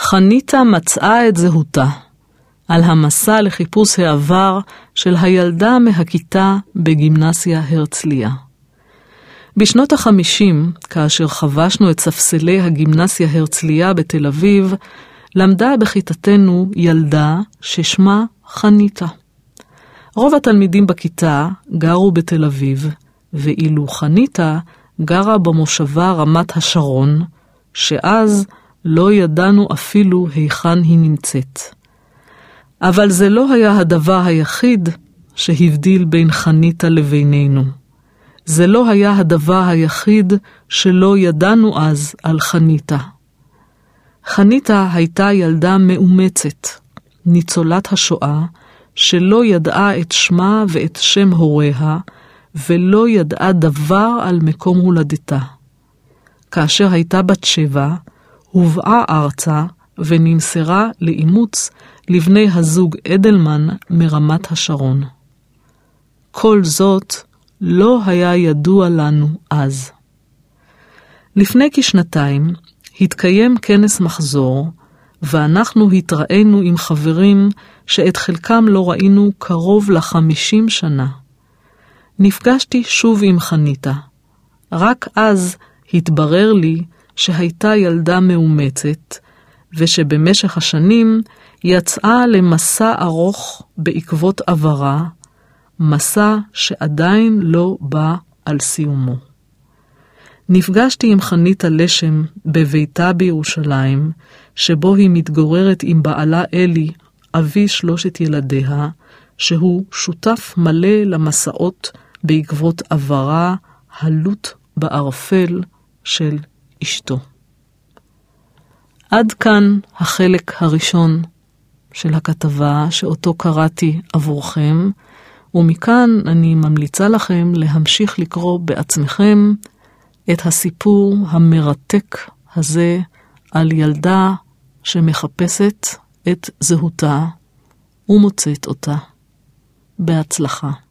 חניתה מצאה את זהותה על המסע לחיפוש העבר של הילדה מהכיתה בגימנסיה הרצליה. בשנות ה-50, כאשר חבשנו את ספסלי הגימנסיה הרצליה בתל אביב, למדה בכיתתנו ילדה ששמה חניתה. רוב התלמידים בכיתה גרו בתל אביב, ואילו חניתה גרה במושבה רמת השרון, שאז לא ידענו אפילו היכן היא נמצאת. אבל זה לא היה הדבר היחיד שהבדיל בין חניתה לבינינו. זה לא היה הדבר היחיד שלא ידענו אז על חניתה. חניתה הייתה ילדה מאומצת, ניצולת השואה, שלא ידעה את שמה ואת שם הוריה, ולא ידעה דבר על מקום הולדתה. כאשר הייתה בת 7, הובאה ארצה ונמסרה לאימוץ לבני הזוג אדלמן מרמת השרון. כל זאת לא היה ידוע לנו אז. לפני כשנתיים התקיים כנס מחזור, ואנחנו התראינו עם חברים שאת חלקם לא ראינו קרוב ל50 שנה. נפגשתי שוב עם חניתה. רק אז התברר לי שהייתה ילדה מאומצת, ושבמשך השנים יצאה למסע ארוך בעקבות עברה, מסע שעדיין לא בא על סיומו. נפגשתי עם חניתה לשם בביתה בירושלים, שבו היא מתגוררת עם בעלה אלי, אבי 3 ילדיה, שהוא שותף מלא למסעות בעקבות עברה הלוט בערפל של אשתו. עד כאן החלק הראשון של הכתבה שאותו קראתי עבורכם, ומכאן אני ממליצה לכם להמשיך לקרוא בעצמכם את הסיפור המרתק הזה על ילדה שמחפשת את זהותה ומוצאת אותה. בהצלחה.